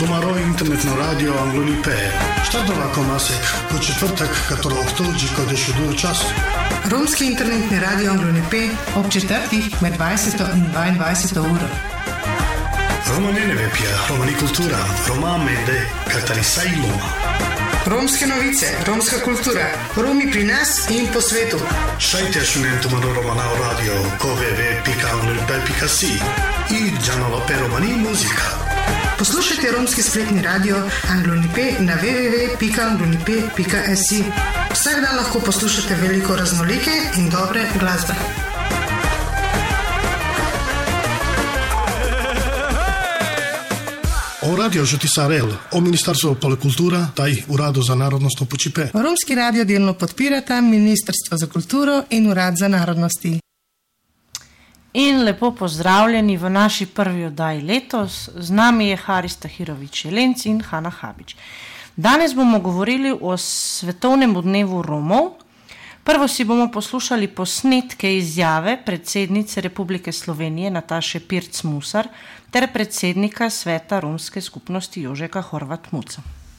Томаро интернетно радио Англонипе. Штатова комасек по четвртък, като октолджи кодеш до час. Ромски интернетни радио Англонипе об четвъртих med 20 и 22 ура. Романенeve pija, romani kultura, Roma mede, Katarisaj Loma. Romske novice, romska kultura, Romi pri nas in po svetu. Šajte šunentumano Romanao radio, www.anglonipe.si i Džanalope Romani muzika. Poslušajte romski spletni radio Anglonipe na www.anglonipe.si. Vsak dan lahko poslušate veliko raznolike in dobre glasbe. O radio Žotisarel, o Ministarstvo kultura, taj Urado za narodnostno počipe. Romski radio delno podpirata Ministrstvo za kulturo in Urad za narodnosti. In lepo pozdravljeni v naši prvi oddaji letos. Z nami je Haris Tahirović Jelenc in Hana Habič. Danes bomo govorili o svetovnem dnevu Romov. Prvo si bomo poslušali posnetke izjave predsednice Republike Slovenije Nataše Pirc Musar ter predsednika Sveta romske skupnosti Jožeka Horvat Muca.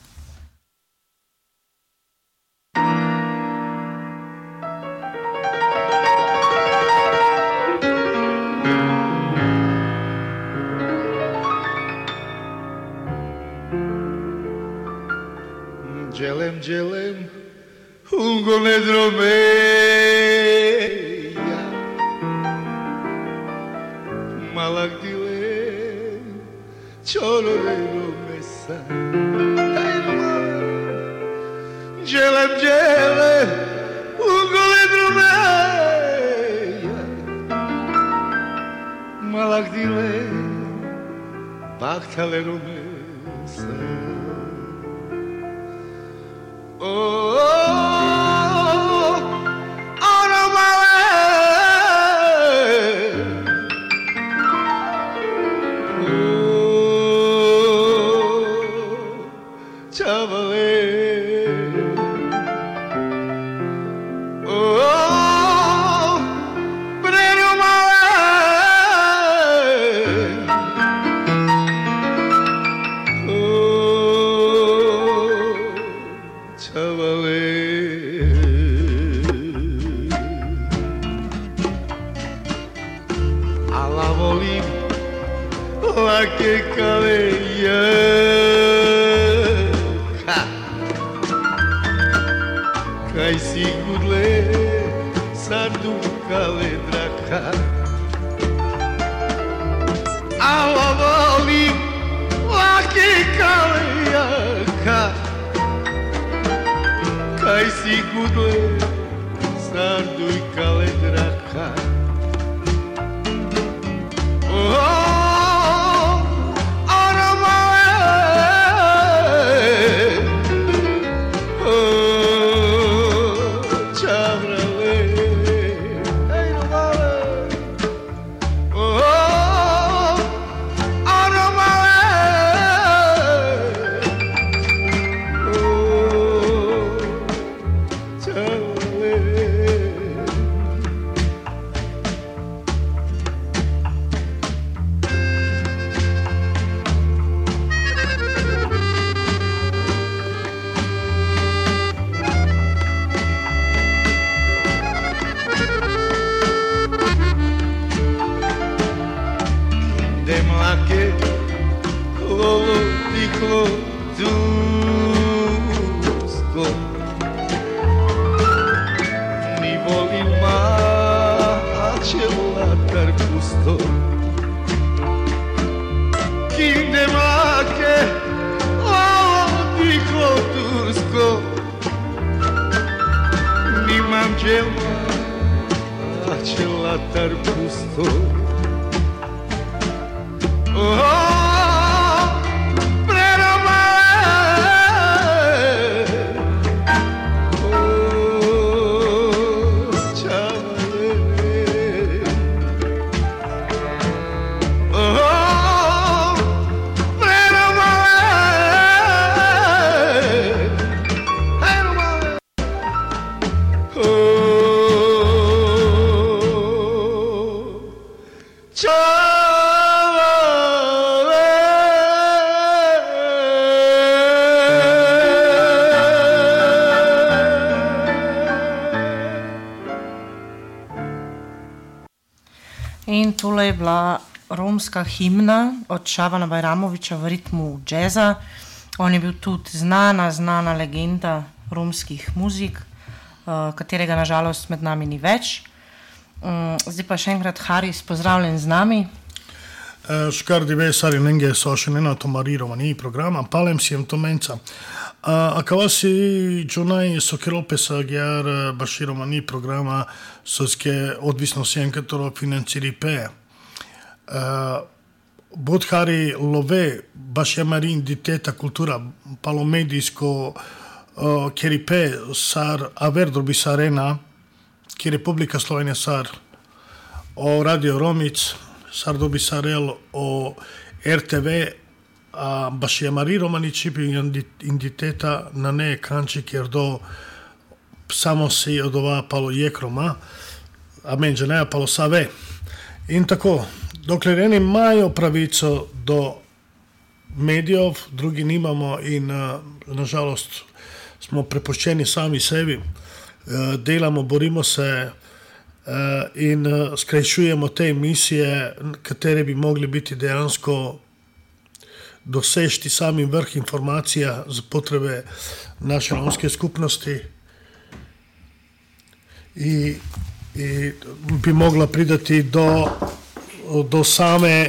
Dželem, ungo ne dromeja, malak dilem, čorore romesa. Dželem, ungo ne dromeja, malak dilem, bahtale romesa. In tole je bila romska himna od Šabana Bajramovića v ritmu džeza. On je bil tudi znana legenda romskih muzik, katerega nažalost med nami ni več. Zdaj pa še enkrat, Haris, pozdravljen z nami. Škardi vesari nenge sošenena tomariromani programa, palem si jem to menca. A kavasi džonaj sokeropesa gjar baširomani programa soske odvisno sjen katero financiri pe. Bodhari love bašjamari inditeta kultura palomedijsko kjeri pe sar averdrobi sarena ki Republika Slovenija sar o Radio Romic sar dobi sarel o RTV a bašjamari romani čipi inditeta na ne kanči kjer do samo si odova palo jekroma a menđe ne palo save. In tako, dokler eni imajo pravico do medijev, drugi nimamo in nažalost smo prepuščeni sami sebi, delamo, borimo se in skrajšujemo te emisije, katere bi mogli biti dejansko dosežti sami vrh informacija za potrebe naše romske skupnosti i bi mogla pridati do same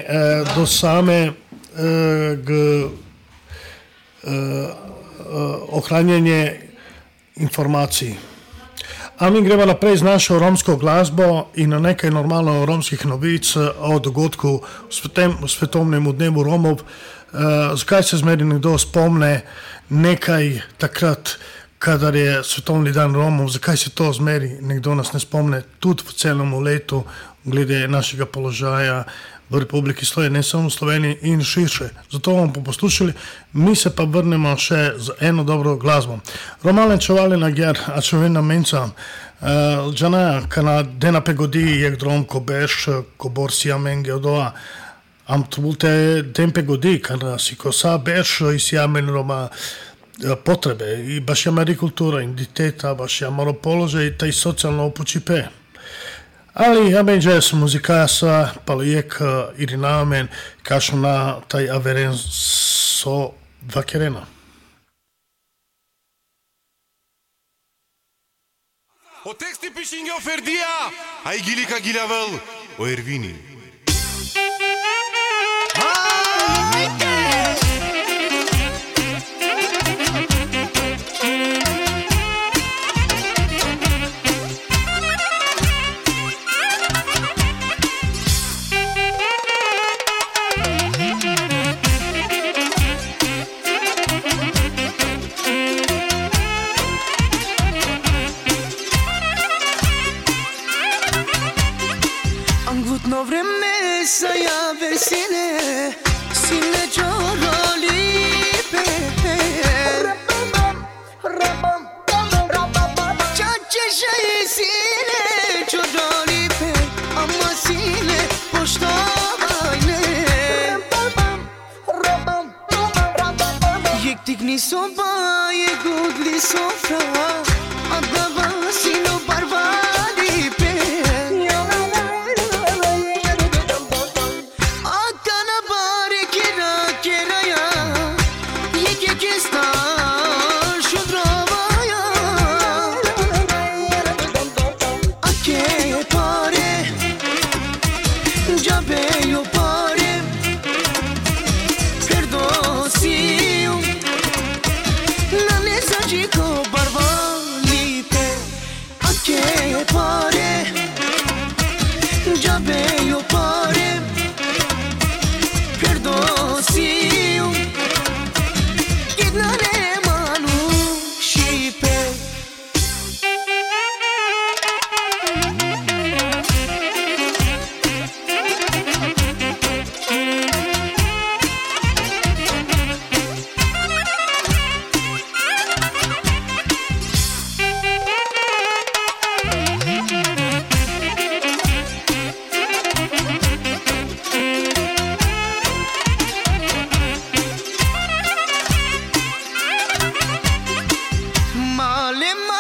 ohranjanje informacij. A mi gremo naprej z našo romsko glasbo in na nekaj normalno romskih novic o dogodku v svetovnem dnevu Romov. Zakaj se zmeri nekdo spomne nekaj takrat, kadar je svetovni dan Romov, zakaj se to zmeri, nekdo nas ne spomne tudi v celem letu glede našega položaja v Republiki Sloveniji, ne samo v Sloveniji in širše. Zato bomo poslušali, mi se pa vrnemo še z eno dobro glasbo. Romalen čevalina gjer, a čovena menca, džana, kana dena pegodi jek drom, ko beš, ko bor si amen geodoa, am trulte den pegodi, kana si ko sa beš, si amen Roma, potrebe i baš je kultura, identiteta, baš je malo položaj taj socijalno upućipe. Ali ja benđe su muzikasa, palijek ili namen, kašu na taj averen so vakerena. O teksti pišinge o Ferdija, a i gilika gilavel o Ervini.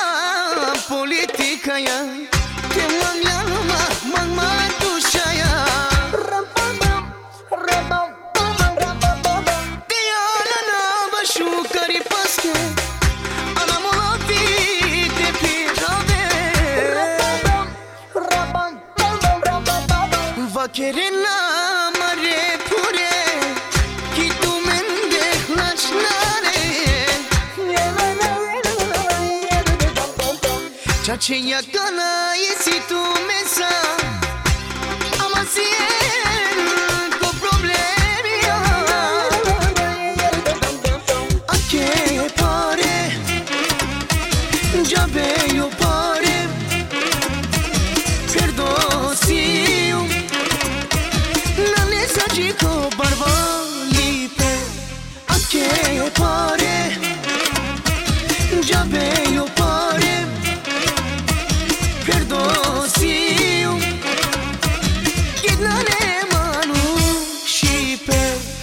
politika ya, te mangla ma, mang ma tu shaya. Kerena mare pure ki tu men dekhlash nare Chache yakana yesi tu mesa Amasien ko problemi Ake pare Jabe yo pare Perdosiu Ko barbali pe Ake pare Jabe yo pare Perdosiu Gidnane manu shipe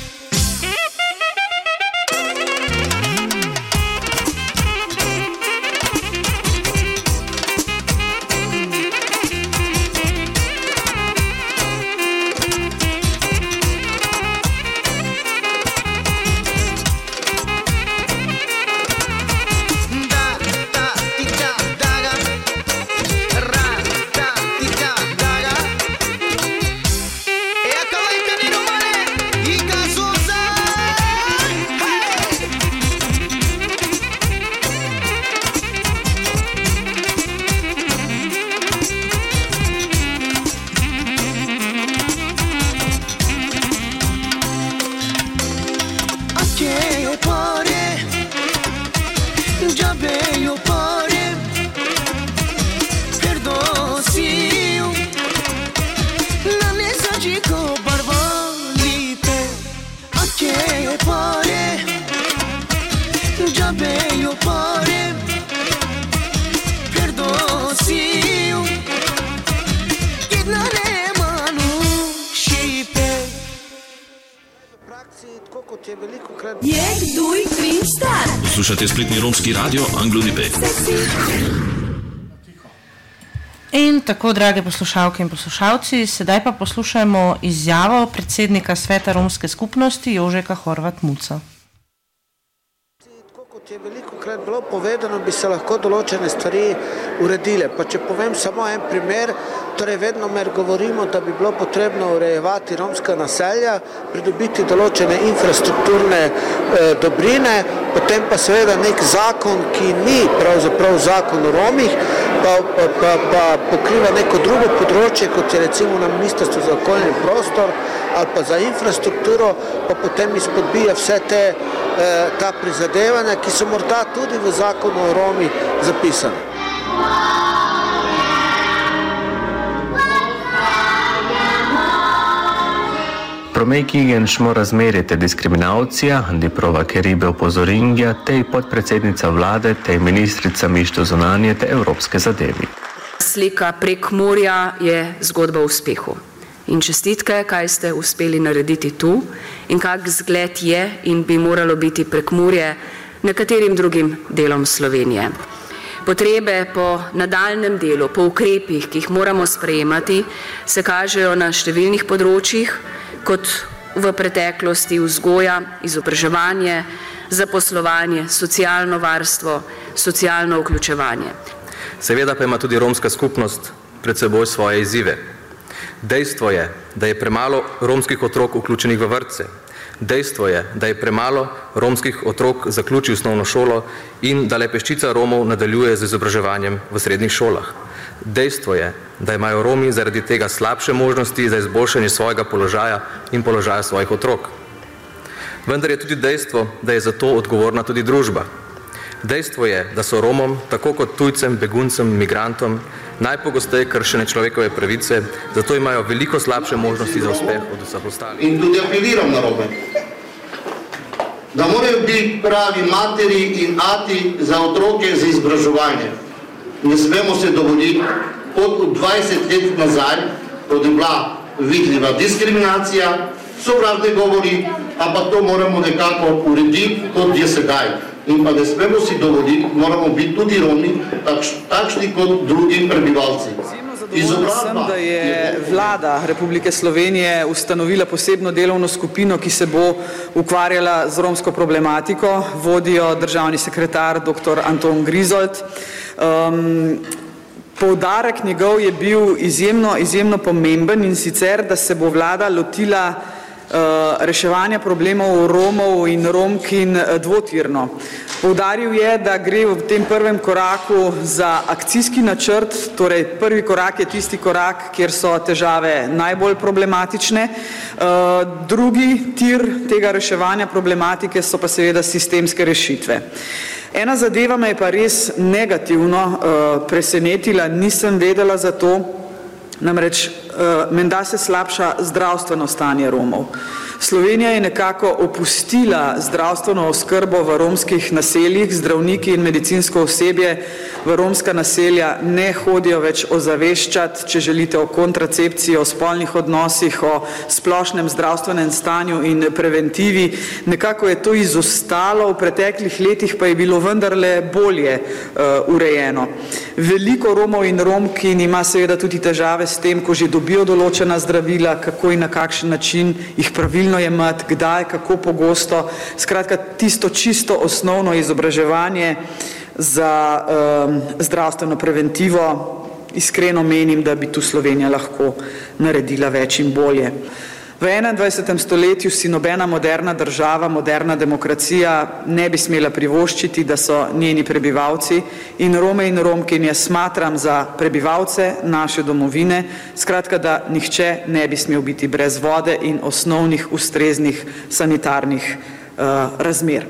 Poslušate spletni romski radio Anglo.np. In tako, drage poslušalke in poslušalci, sedaj pa poslušajmo izjavo predsednika Sveta romske skupnosti Jožeka Horvat Muca. Kot je velikokrat bilo povedano, bi se lahko določene stvari uredile. Pa če povem samo en primer, torej vedno govorimo, da bi bilo potrebno urejevati romska naselja, pridobiti določene infrastrukturne dobrine, potem pa seveda nek zakon, ki ni pravzaprav zakon o Romih, pa pokriva neko drugo področje, kot je recimo na Ministrstvu za okolje in prostor ali pa za infrastrukturo, pa potem izpodbija vse ta prizadevanja, ki so morda tudi v zakonu o Romih zapisane. Pro mig ingen smo razmerite diskriminacija, di prova Keribe opozorinja, tej podpredsednica vlade, tej ministrica mišto zunanje, te evropske zadevi. Slika Prekmurja je zgodba o uspehu. In čestitke, kaj ste uspeli narediti tu in kak zgled je in bi moralo biti Prekmurje nekaterim drugim delom Slovenije. Potrebe po nadaljnem delu, po ukrepih, ki jih moramo sprejemati, se kažejo na številnih področjih, kot v preteklosti vzgoja, izobraževanje, zaposlovanje, socialno varstvo, socialno vključevanje. Seveda pa ima tudi romska skupnost pred seboj svoje izzive. Dejstvo je, da je premalo romskih otrok vključenih v vrtce. Dejstvo je, da je premalo romskih otrok zaključil osnovno šolo in da le peščica Romov nadaljuje z izobraževanjem v srednjih šolah. Dejstvo je, da imajo Romi zaradi tega slabše možnosti za izboljšanje svojega položaja in položaja svojih otrok. Vendar je tudi dejstvo, da je za to odgovorna tudi družba. Dejstvo je, da so Romom, tako kot tujcem, beguncem, migrantom, najpogosteje kršene človekove pravice, zato imajo veliko slabše možnosti za uspeh od vseh ostalih. In tudi apeliram na Rome, da morajo biti pravi materi in ati za otroke za izobraževanje. Ne smemo se dovoliti, od 20 let nazaj, od je bila vidljiva diskriminacija, sovražni govori, ampak to moramo nekako urediti, kot je sedaj. In pa ne smemo si dovoliti, moramo biti tudi Romi, takšni kot drugi prebivalci. Sem, da je vlada Republike Slovenije ustanovila posebno delovno skupino, ki se bo ukvarjala z romsko problematiko, vodijo državni sekretar dr. Anton Grizold. Poudarek njegov je bil izjemno pomemben, in sicer, da se bo vlada lotila reševanja problemov Romov in Romkin dvotirno. Poudaril je, da gre v tem prvem koraku za akcijski načrt, torej prvi korak je tisti korak, kjer so težave najbolj problematične. Drugi tir tega reševanja problematike so pa seveda sistemske rešitve. Ena zadeva me je pa res negativno presenetila, nisem vedela za to, namreč menda se slabša zdravstveno stanje Romov. Slovenija je nekako opustila zdravstveno oskrbo v romskih naseljih, zdravniki in medicinsko osebje v romska naselja ne hodijo več ozaveščati, če želite, o kontracepciji, o spolnih odnosih, o splošnem zdravstvenem stanju in preventivi. Nekako je to izostalo, v preteklih letih pa je bilo vendarle bolje urejeno. Veliko Romov in Romkin ima seveda tudi težave s tem, ko že dobijo določena zdravila, kako in na kakšen način jih pravilno jemati, kdaj, kako pogosto. Skratka, tisto čisto osnovno izobraževanje za zdravstveno preventivo, iskreno menim, da bi tu Slovenija lahko naredila več in bolje. V 21. stoletju si nobena moderna država, moderna demokracija ne bi smela privoščiti, da so njeni prebivalci in Rome in Romkinje smatram za prebivalce naše domovine, skratka, da nihče ne bi smel biti brez vode in osnovnih ustreznih sanitarnih razmer.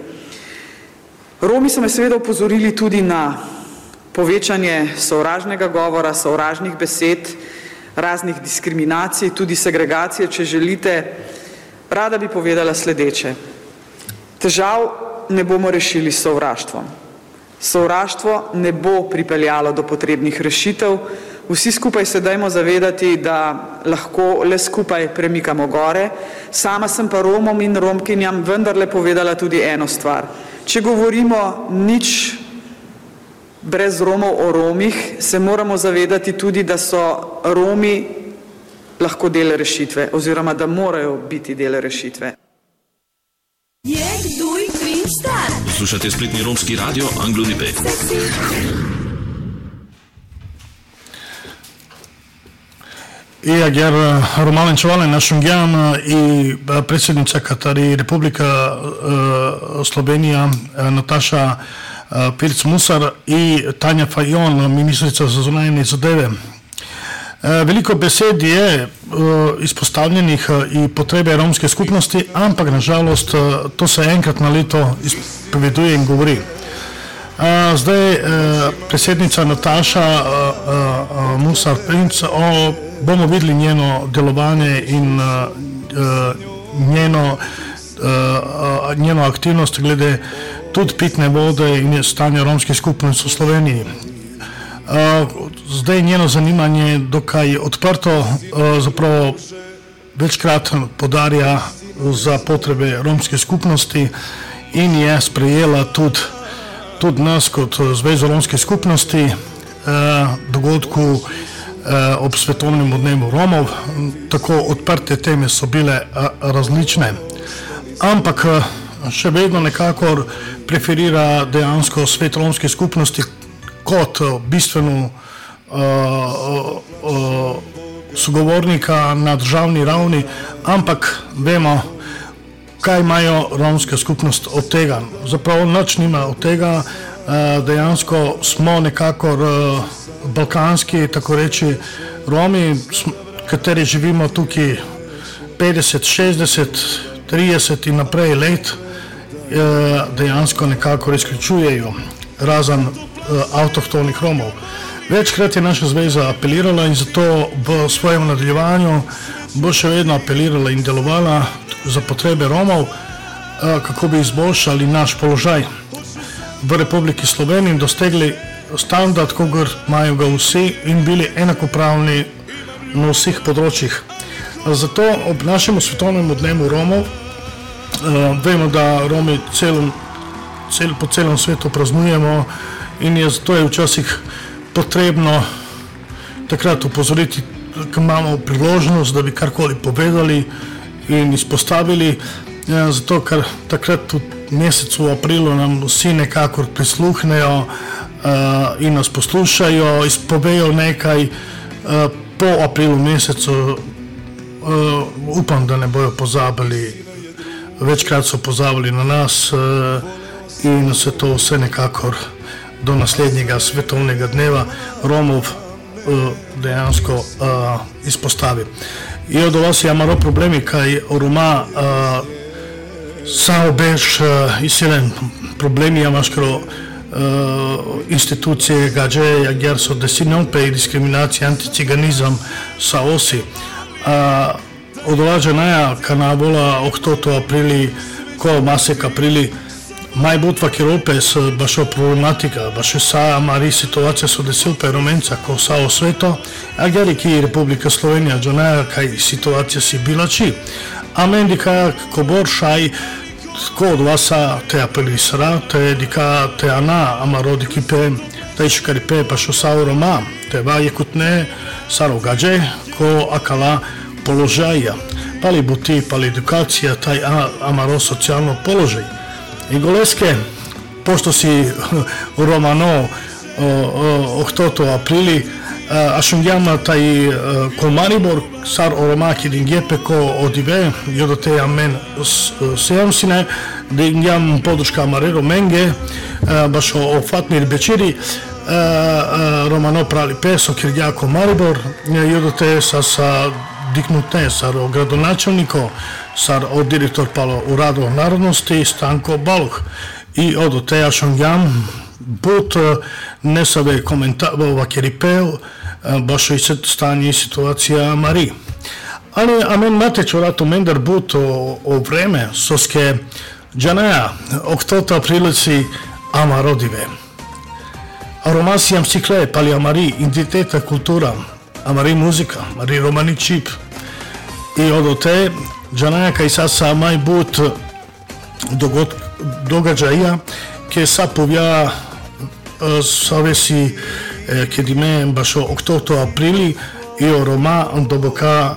Romi so me seveda opozorili tudi na povečanje sovražnega govora, sovražnih besed, raznih diskriminacij, tudi segregacije, če želite. Rada bi povedala sledeče. Težav ne bomo rešili s sovraštvom. Sovraštvo ne bo pripeljalo do potrebnih rešitev. Vsi skupaj se dajmo zavedati, da lahko le skupaj premikamo gore. Sama sem pa Romom in Romkinjam vendarle povedala tudi eno stvar. Če govorimo nič brez Romov o Romih, se moramo zavedati tudi, da so Romi lahko del rešitve, oziroma da morajo biti del rešitve. Slušate spletni romski radio Anglo-Nipe. Jer Roman Čevalen Našungjan i predsjednica Katari Republika Slovenija Nataša Pirc-Musar i Tanja Fajon, ministrica za zunanje zadeve. Veliko besed je izpostavljenih i potrebe romske skupnosti, ampak nažalost to se enkrat na leto izpoveduje in govori. Zdaj predsednica Nataša Musar-Pirc, bomo videli njeno delovanje in njeno aktivnost glede tudi pitne vode in stanja romske skupnosti v Sloveniji. Zdaj njeno zanimanje je dokaj odprto, zapravo večkrat podarja za potrebe romske skupnosti in je sprejela tudi nas kot Zvezo romske skupnosti dogodku ob svetovnem dnevu Romov. Tako odprte teme so bile različne, ampak še vedno nekako preferira dejansko svet romske skupnosti kot bistveno sogovornika na državni ravni, ampak vemo, kaj imajo romska skupnost od tega. Zapravo nič nima od tega, dejansko smo nekako balkanski, tako reči, Romi, kateri živimo tukaj 50, 60, 30 in naprej let, dejansko nekako izključujejo razen avtohtonih Romov. Večkrat je naša zveza apelirala in zato v svojem nadaljevanju bo še vedno apelirala in delovala za potrebe Romov, kako bi izboljšali naš položaj v Republiki Sloveniji in dosegli standard, kogar imajo ga vsi in bili enakopravni na vseh področjih. Zato ob našem svetovnem dnevu Romov vemo, da Romi po celem svetu praznujemo in zato je včasih potrebno takrat upozoriti, ko imamo priložnost, da bi karkoli povedali in izpostavili, zato ker takrat v mesecu aprilu nam vsi nekako prisluhnejo, i nas poslušajo, izpovejo nekaj po aprilu mesecu. Upam, da ne bojo pozabili, večkrat so pozabili na nas in se to vse nekako do naslednjega svetovnega dneva Romov dejansko izpostavi. Io do vas imamo problemi kaj Roma samo bež izsilen problemi imaškro institucije gađe jer so desinonpe i diskriminacija anticiganizam sa osi odolađa naja kanavola oktoto aprili ko masek aprili maj butvak Europes baš problematika baš sa mari situacija su desilpe romenca ko sao sveto a geri ki Republika Slovenija džonaja kaj situacija si bilači a mendika kobor šaj ko od vasa te apelisara te dika te ana amarodi kipe te iškaripe baš sao Roma te va jekutne sarogađe ko akala položaja pali buti pali edukacija taj amaro socijalno položaj i goleske, pošto si Romano oktoto aprili, ašungjama taj kolmaribor, sar oromaki dingjepe ko odive, jodote amen seamsine, dingjam podrška marero menge, baš o Fatmir Bećiri, Romano prali peso, kirgja kolmaribor, jodote sa diknutne, sar o gradonačelniko, sar od direktor palo u radu narodnosti Stanko Baluh i od oteja šongjam but ne save komentava keripeo baš i stanje i situacija Mari. Ali amen mateć o ratu mendar but o vreme soske džanaja oktota prilici ama rodive. Aromasijam sikle pali Amari identiteta kultura Amari muzika, Amari romani čip i od ote džanaja kaj sad sa maj but događaja ke sa povja savesi kedime baš oktoto aprili i o Roma doboka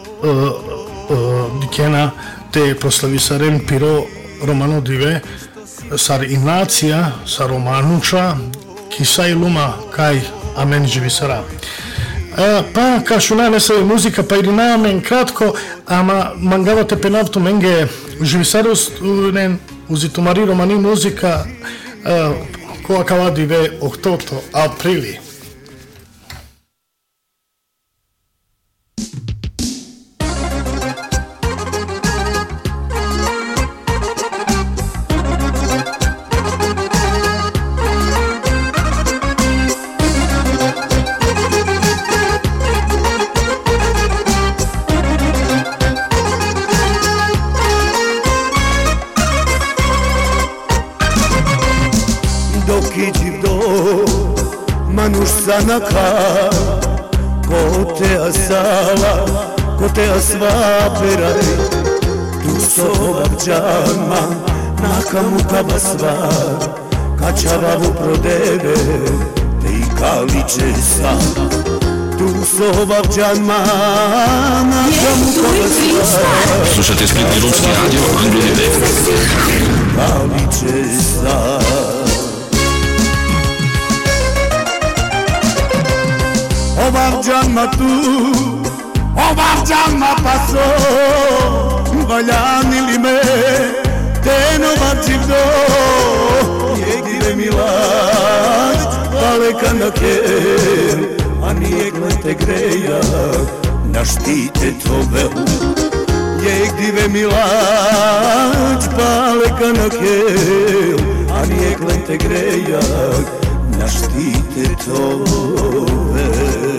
dikena te proslavi saren piro Romano dive sar inacija sa Romanuča ki sa iluma kaj amen živi sara. Pa kašuna ne sve muzika pa ili namen kratko ama mangavate penavtu menge živisarus nen uzitumari romani muzika ko akavadi ve oktoto aprili. Sanaka kote asala kote asvapera tu sobabjama nakamuka basva kačavavu prodeve te i kaliče sa tu sobabjama nakamuka basva. Slušate Splitni romski radio Anglo kaliče sa Obarđama tu, obarđama paso, valjani me, te novaci do, jegdive milać, daleka na ker, a nije glete greja, naštite tobeu. Jegdive milać, daleka na ker, a nije glete greja, naštite tobeu.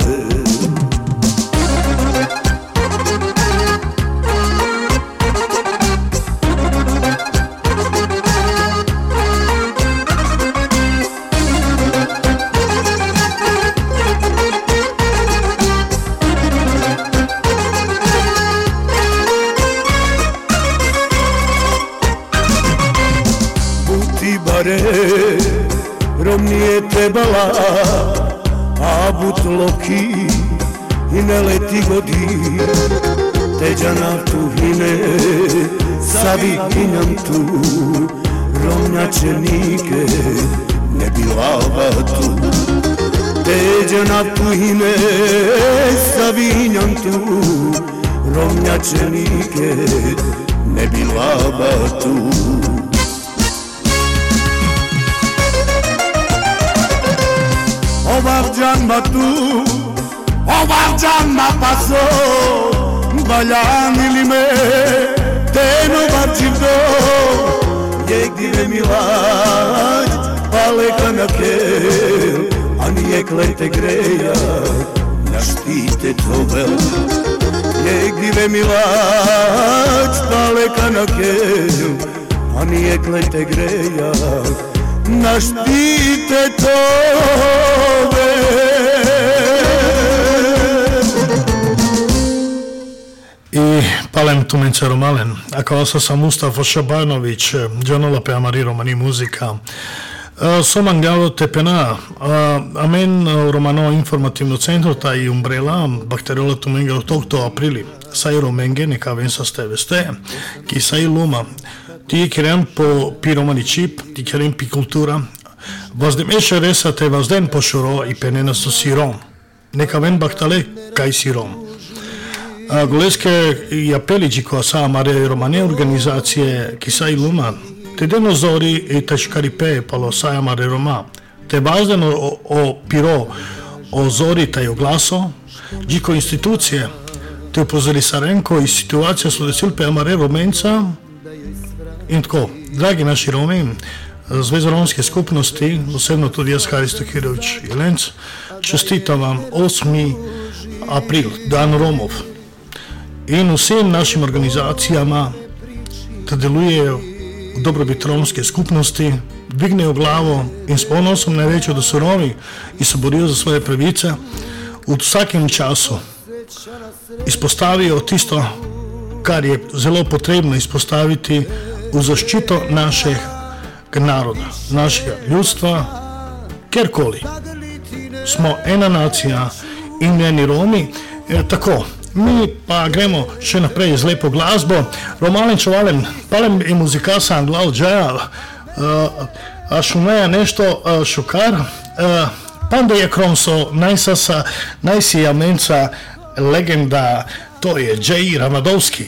Rom nije trebala, a but loki i ne leti godi, teđa na tuhine, savi inam tu, romnjačenike, ne bilava tu. Teđana tuhine savinjam tu, romnjačenike ne bilava tu. Ovarcan matu, ovarcan mapaso, baljan ili me, teno varčivdo, jegdire milać, paleka na kel, a nije klete greja, na štite tovel. Jegdire milać, paleka na kel, a nije klete greja, na štite tove. I palem Tumenče Romalen, ako sam Mustafa Šabanović, Gianola pe Amari Romani muzika. Som angalo tepena, amen romano informativno centro taj umbrella, bakteriola tumenga otokto aprili, sai romenge neka vensa steveste, ki sai luma, ti kerem po pi romani chip, ti kerem pi kultura, vazdem esce resa te vazden po shuro i penena su sirom, neka ven baktale kaj sirom. Goleske i apelici koja sa mare romane organizacije ki sai luma, te denozori i tačkaripe palo saja mare roma, te vazden o piro o zori taj oglaso, džiko institucije, te upozori Sarenko i situacija su desil pe amare romenca, in tako, dragi naši Romi, Zveza romske skupnosti, posebno tudi jaz, Haris Tahirović Jelenc, čestitam vam 8. april, dan Romov, in vsem našim organizacijama, da delujejo v dobrobit romske skupnosti, dvignejo glavo in s ponosom ne rečejo, da so Romi in se borijo za svoje pravice, v vsakem času izpostavijo tisto, kar je zelo potrebno izpostaviti v zaščito našega naroda, našega ljudstva, kjerkoli. Smo ena nacija in eni Romi, tako. Mi pa gremo še naprej z lepo glasbo. Romalen čovalen, palem i muzikasa Anglao Džaja, a šumeja nešto šukar, panda je kromso najsasa, najsija menca legenda, to je Džej Ramadovski.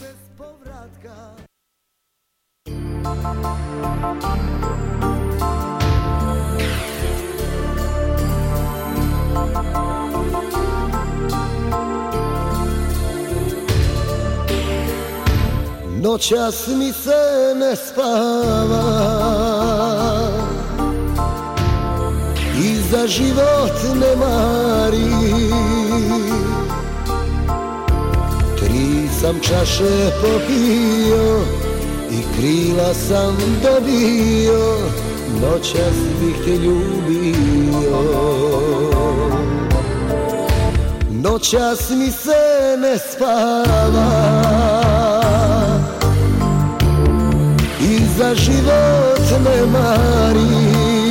Noćas mi se ne spava i za život ne mari. 3 sam čaše popio i krila sam dobio, noćas bih te ljubio. Noćas mi se ne spava i za život ne mari.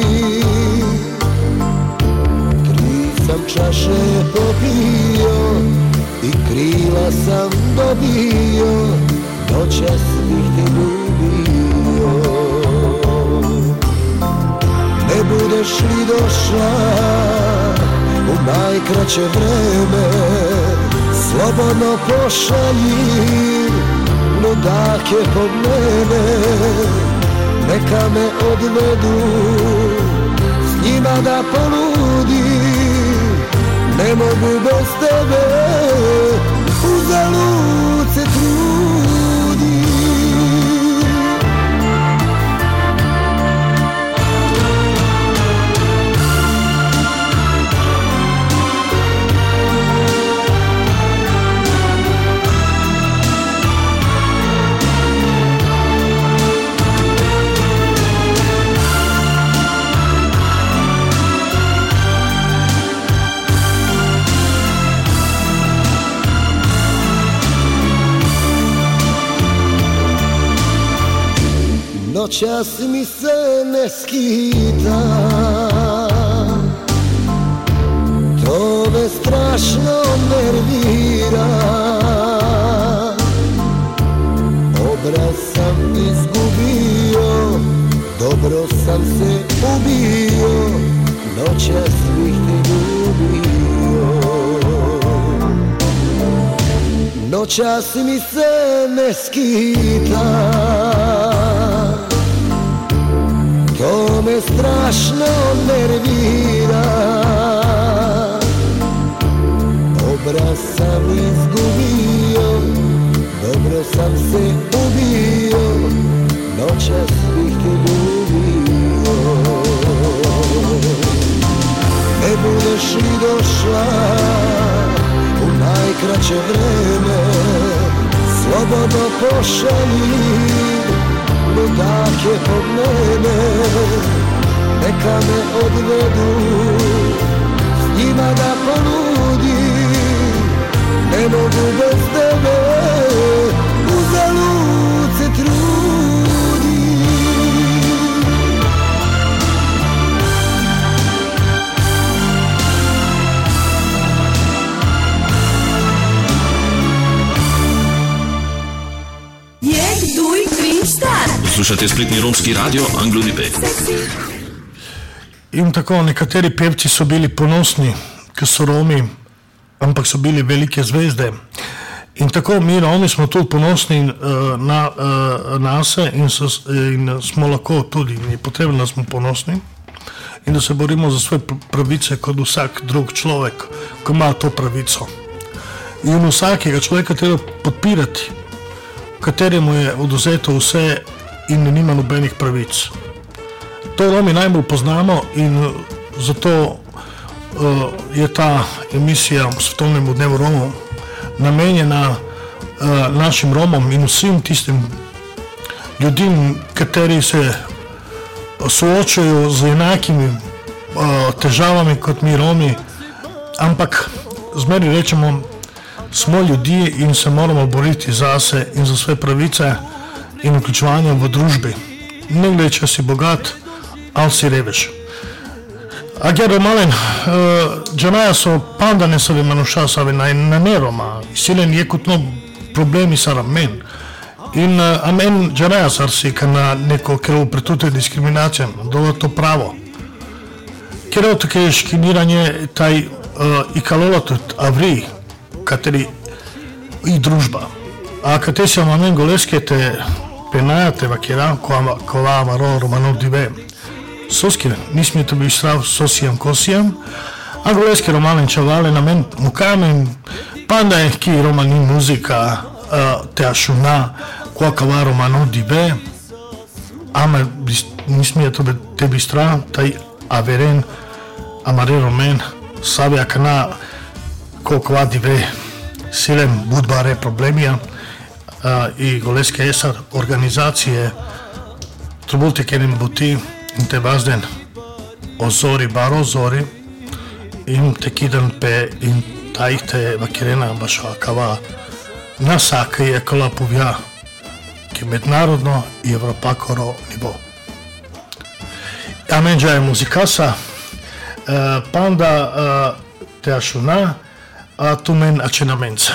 3 sam čaše popio i krila sam dobio, noćas bih te ljubio. Ne budeš li došla u najkraće vreme, slobodno pošalji ludake pod mene, neka me odvedu, s njima da poludim, ne mogu bez tebe, uzalud se trudim. Noćas mi se ne skita, to me strašno nervira. Obraz sam izgubio, dobro sam sam se ubio, noćas bih te ljubio. Noćas mi se ne skita, to me strašno nervira. Obraz sam izgubio, dobro sam se ubio, noćas bih te ljubio. Ne budeš li došla u najkraće vreme, slobodno pošalji ludake pod mene. Neka me odvedu, s njima da ponudim, ne mogu bez tebe, uzalud se trudim. Slušate spletni romski radio Anglo-Nipe. In tako, nekateri pevci so bili ponosni, ker so Romi, ampak so bili velike zvezde. In tako mi Romi smo tudi ponosni na nase in smo lahko tudi, in je potrebno, da smo ponosni in da se borimo za svoje pravice kot vsak drug človek, ko ima to pravico. In vsakega človeka treba podpirati, kateremu je oduzeto vse in nima nobenih pravic. To Romi najbolj poznamo in zato je ta emisija v Svetovnemu dnevu Romov namenjena našim Romom in vsem tistim ljudem, kateri se soočajo z enakimi težavami kot mi Romi, ampak zmeri rečemo, smo ljudje in se moramo boriti zase in za svoje pravice in vključevanje v družbi. Ne glede, če si bogat ali si revež. Agero malen, Gianaia so pandane savi manusha savi na neroma, silen je kot no problemi sara men. In amen Gianaia sarsi kana neko kero pretute diskriminacije, dole to pravo. Kero take škiniranje taj i kalolotut avri, kateri i družba. A kate si amen goleske te penajate vakera kova amaro romanov dive. Soskire, nismo to bi strav sosijam kosijam, a goleske romane čavale na men mukamen, panda je ki romani muzika, te ašuna, koja kava romanov dive, ama nismo to bi te bi strav, taj averen, amare romen, sabe akana, koja kava dive, silem budbare problemija, i goleske esar organizacije, trubulte kenim buti, in te vazden ozori, bar ozori, in te kidan pe in tajte vakirena baša kava nasaka je kola povja, ki mednarodno i evropakoro nivo. Amenđa je muzikasa, panda te ašuna, a tu men ačenamenca.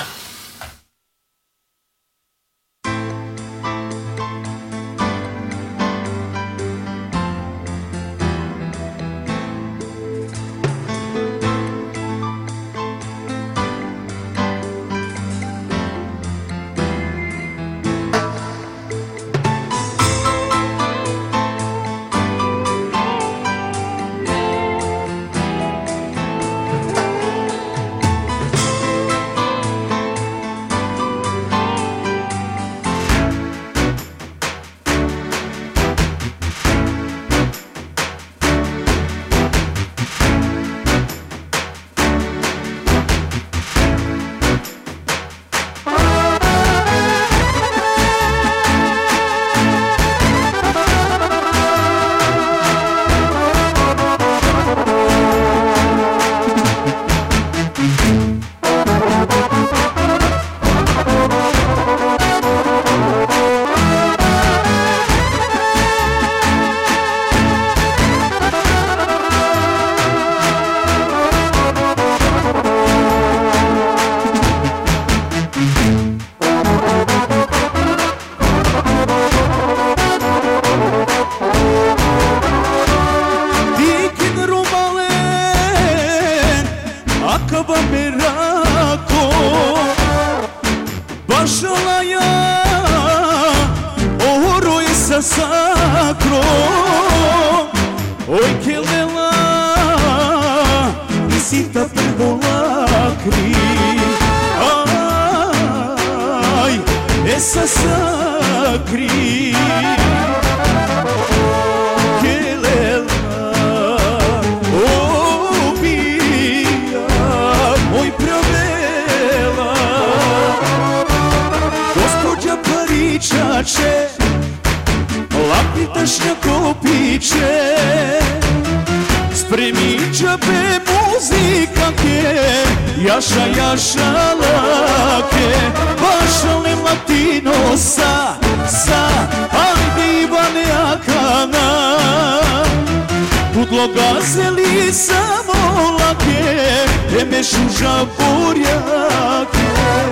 essa sacro oi que lela e se tá perbolacri ai essa sacri que lela oh bia oi pravela Gospodja paričače Lapitašnja kopiće Spremića be muzika ke Jaša, jaša lake Vašale latino sa Ajde Ivane Akana Pudlo gazeli samo lake Eme šuža burjake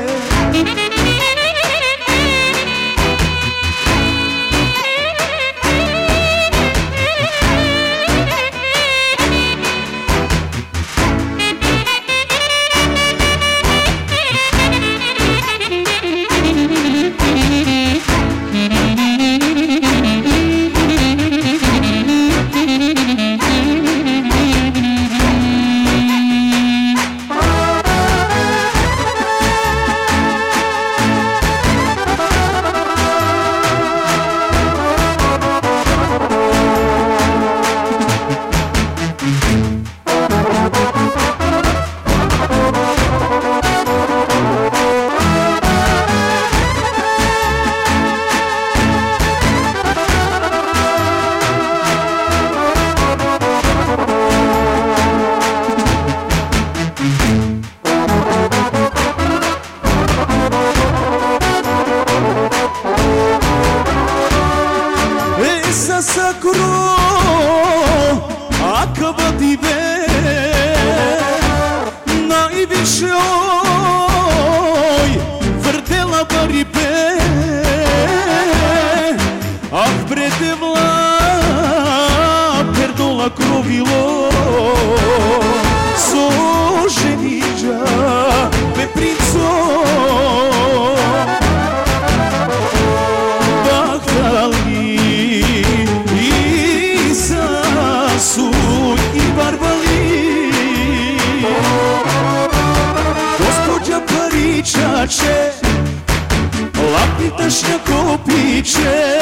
Lapitašnja kopiće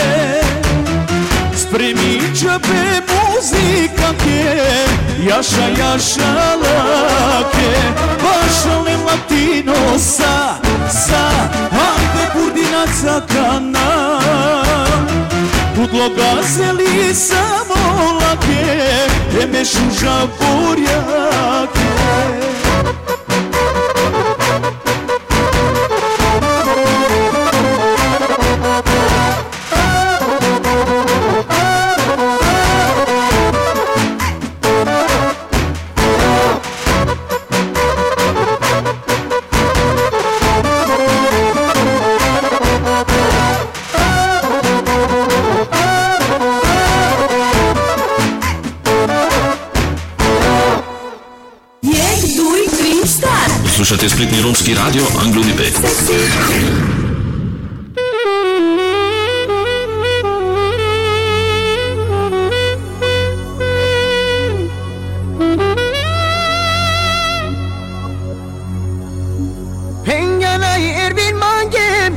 Spremića be muzika ke Jaša, jaša lake Vašale latino sa Ajde Burdina Cakana Pudlo gazeli samo lake Eme šuža burjake Slušate spletni romski radio Anglo-Nipe. Pengana yerbin mangem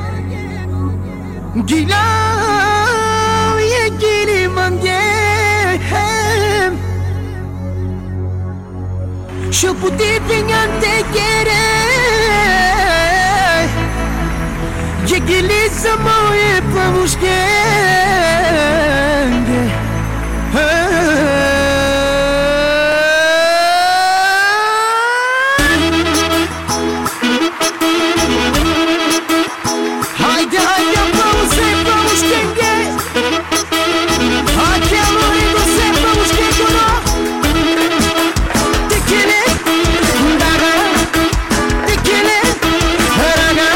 Gilav yegiri mangem Şuputi pengan tekere Yegili samoye pavushkenge Haydi haydi pavushkenge Haydi amorigo se pavushkenge Tekele Daga Tekele Haraga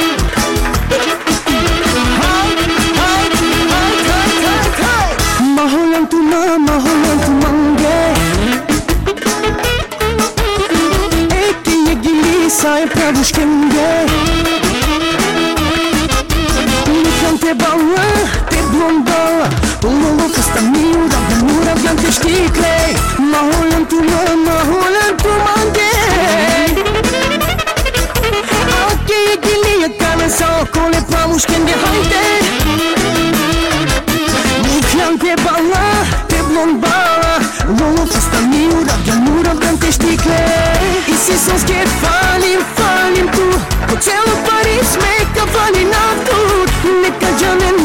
Mahoyan tu mange Eki yegili say pravushkenge Nikante balla te blonda Lolo festa miura, mura bianca sticle Maholen tu mange Ake gilia kana sa kole pramushken de haide Mufjan te balla, te blonda Lolo festa miura, mura bianca sticle E se sons que falim tu Po celo Paris meka fali na tut Neka janen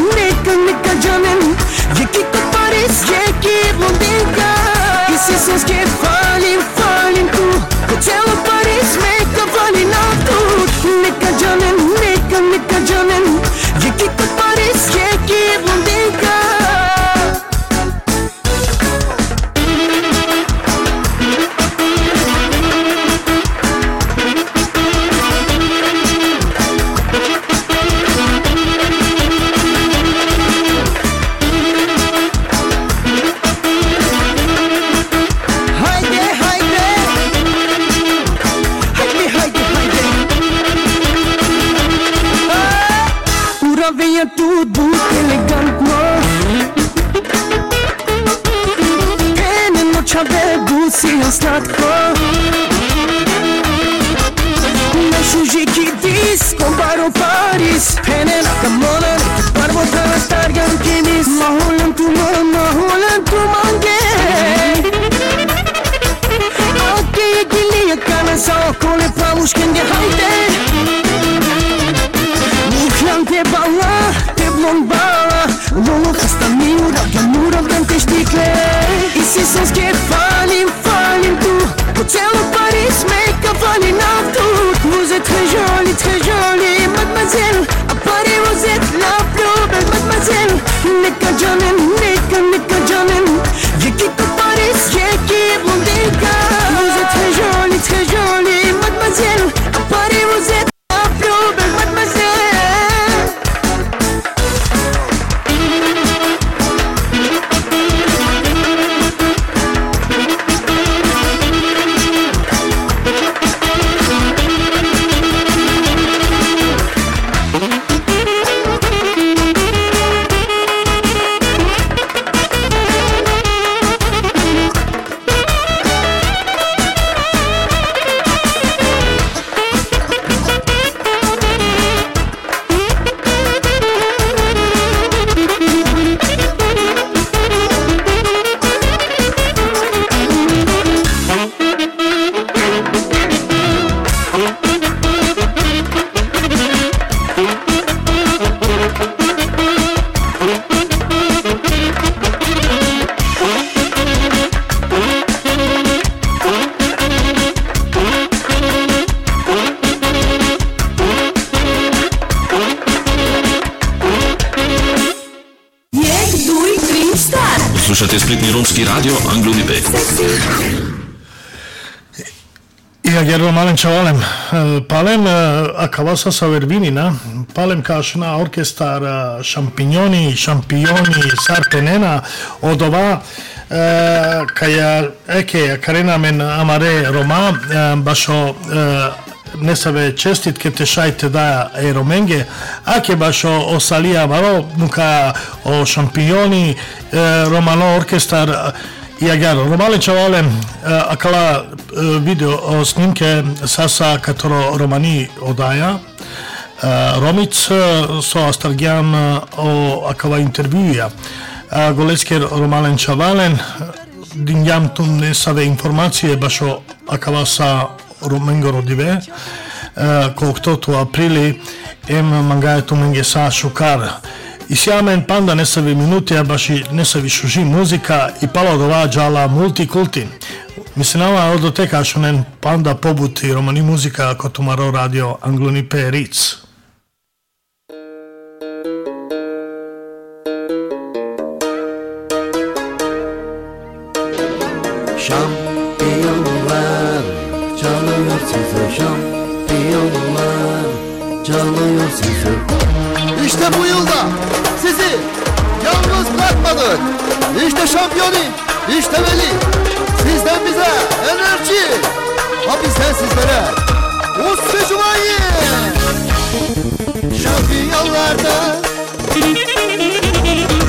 Jekita Paris, jeki blondinka I si sons que falim tu Po celo Paris meka fali na tut Neka janen Jekita Paris, jeki blondinka Venha tudo elegantno Pene noća vedusi slatko Našu žiki disco baro Paris Pene na kamona neke parvo dana stargan kinis Maholen tu mange Ake je gilija kana sa okole pramušken gdje hajde Mufjan te balla, te blonda Lolo festa miura, mura bianca sticle I si sons que falim tu Po celo Paris meka fali na tut Vous êtes très jolie, mademoiselle À Paris vous êtes la plus belle mademoiselle Neka janen Jekita Paris, jeki blondinka Vous êtes très jolie, mademoiselle À Paris vous êtes la plus belle mademoiselle Slušate spletni romski radio Anglo-Nipe. Ja Gerdo Malen Čavalem, palem akavasa sa Vervinina, palem kašna orkestar šampioni, sartenena, odova, kaja eke karena men amare Roma, bašo nesave čestitke te šajte da romenge, ake bašo osalija varo, nuka o šampioni, romano orkestar, Ja Gerdo, Romalen Čavalem, akala video snimke sasa katero romani odaja, Romic so astargiam o akava intervjuja. Golecker Romalen Čavalen, dinjam tum nesave informacije baš o akava sa romengo rodive, ko oktotu aprili, mangaje tu menge sa šukar. I sjamen panda nesavi minutija, baš i nesavi šuži muzika i palo dovađala multikulti. Mislim, od teka šunen panda pobuti romani muzika ko tumaro radio Anglo-Nipe Ric. Şampiyonlar çalıyor size, şampiyonlar çalıyor size. İşte bu yılda sizi yalnız bırakmadık. İşte şampiyonu, işte Veli. Sizden bize enerji, ha bizden sizlere Şampiyonlarda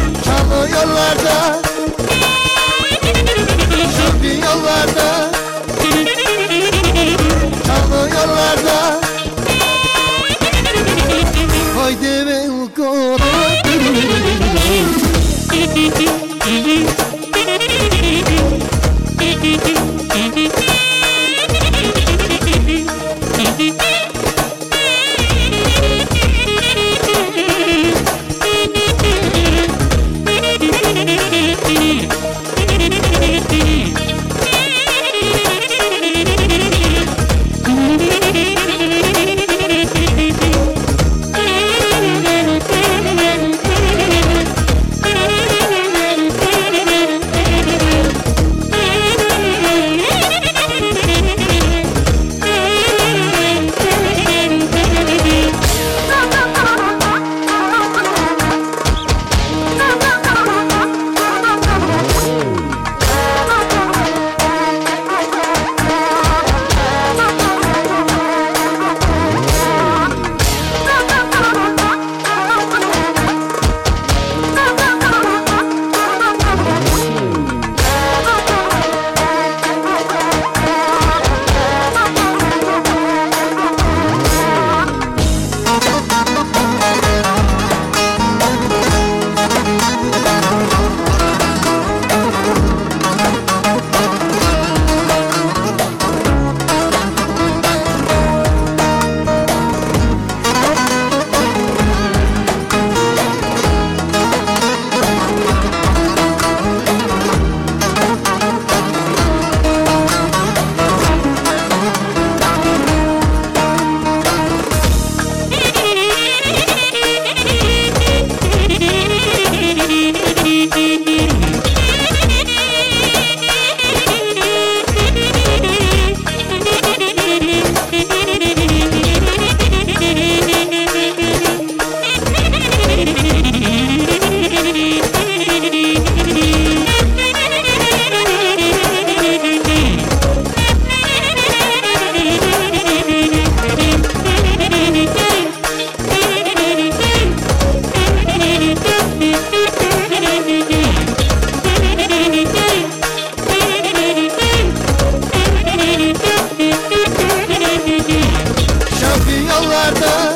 yollarda,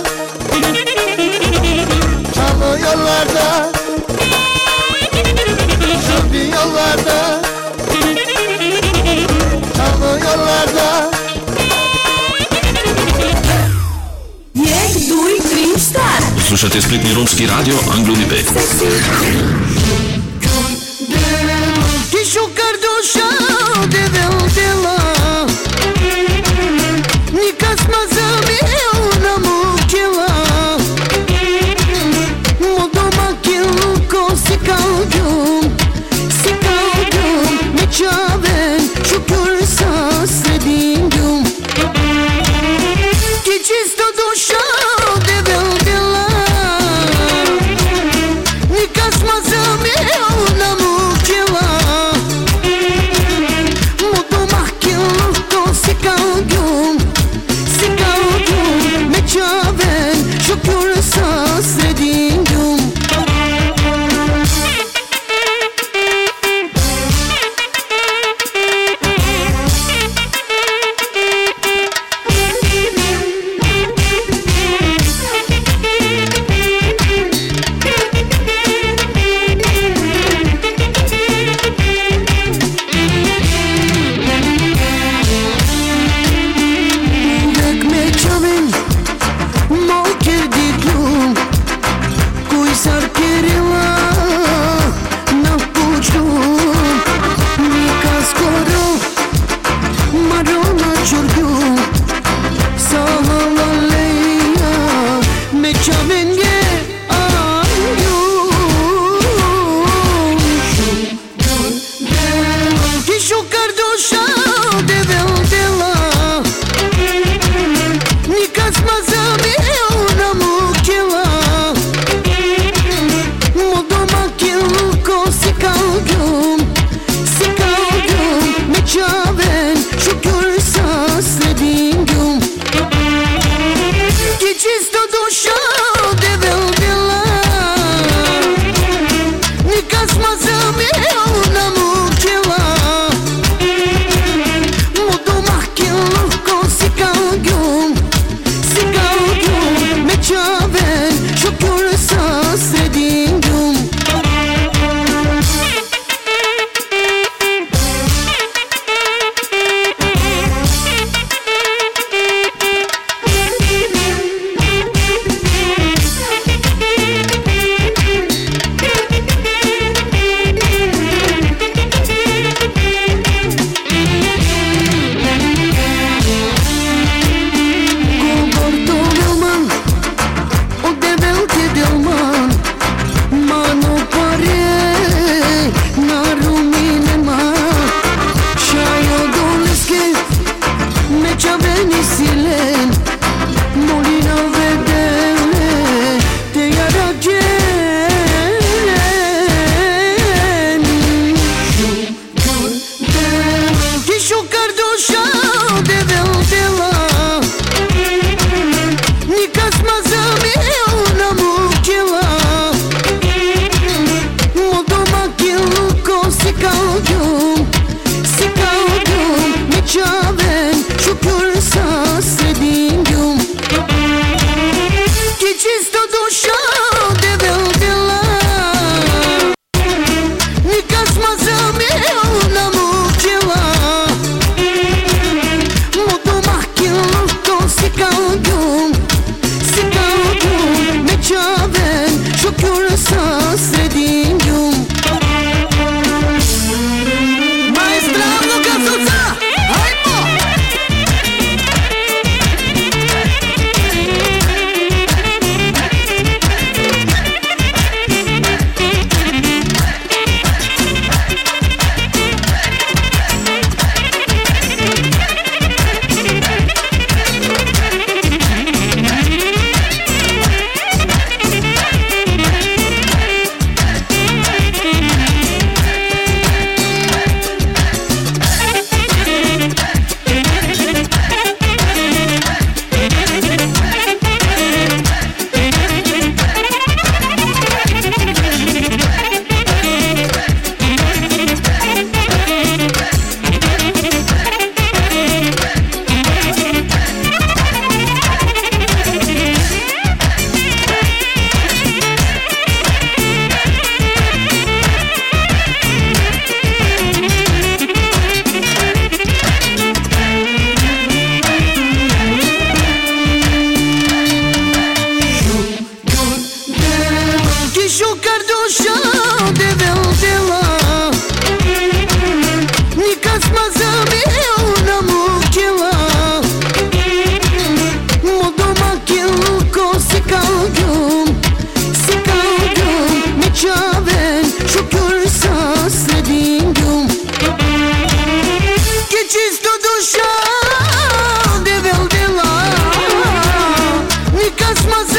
çalı yollarda, şampiyonlarda, çalı yollarda. 1, 2, 3, start! Слушате сплитни ромски радио Anglo-Unipe. Kişo kardoşa devel dela Nikas mazami ona mukila Modoma kiluko sikaldum Meçaven şükürsa sredingum Ki čisto duša devel dela Nikas mazami ona mukila Meçaven şükürsa sredingum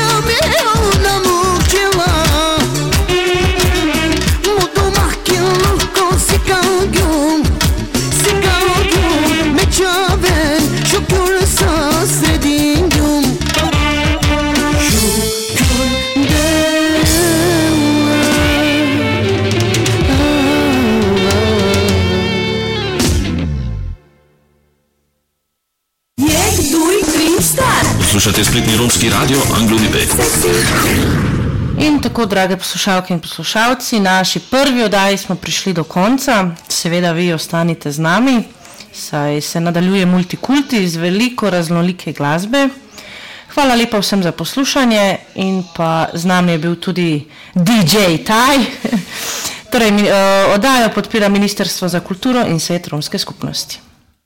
Slušate spletni romski radio Anglo.np. In tako, drage poslušalke in poslušalci, naši prvi oddaji smo prišli do konca. Seveda vi ostanite z nami, saj se nadaljuje multikulti z veliko raznolike glasbe. Hvala lepa vsem za poslušanje in pa z nami je bil tudi DJ Taj. Torej, oddajo podpira Ministrstvo za kulturo in Svet romske skupnosti.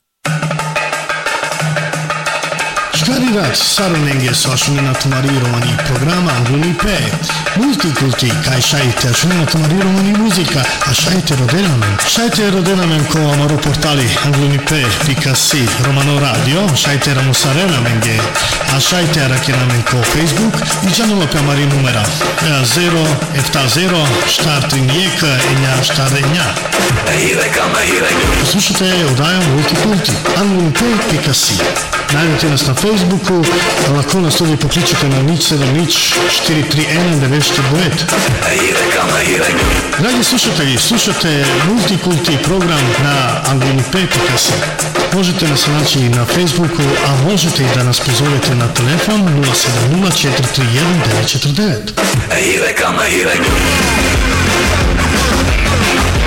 Cari ragazzi, Saronenghe sono natumarirovani programa Anglo.np. Multikulti, kaj šajte, sono natumarirovani muzika, a šajte rodelamen. Šajte rodelamen ko amaro portali Anglo.np.si, Romano Radio, šajte ramosarela menge, a šajte rakiramen ko Facebook i gianolo piamari numera 0 F0 štartrinjek enja štarenja. Poslušajte oddajo Multikulti, Anglo.np.si. Najdete nas na Facebooku, lahko nas tudi pokličete na 070 431 949. Dragi slušatelji, slušate Multikulti program na Anglo.np.si. Možete nas naći na Facebooku, a možete i da nas pozovete na telefon 070 431 949.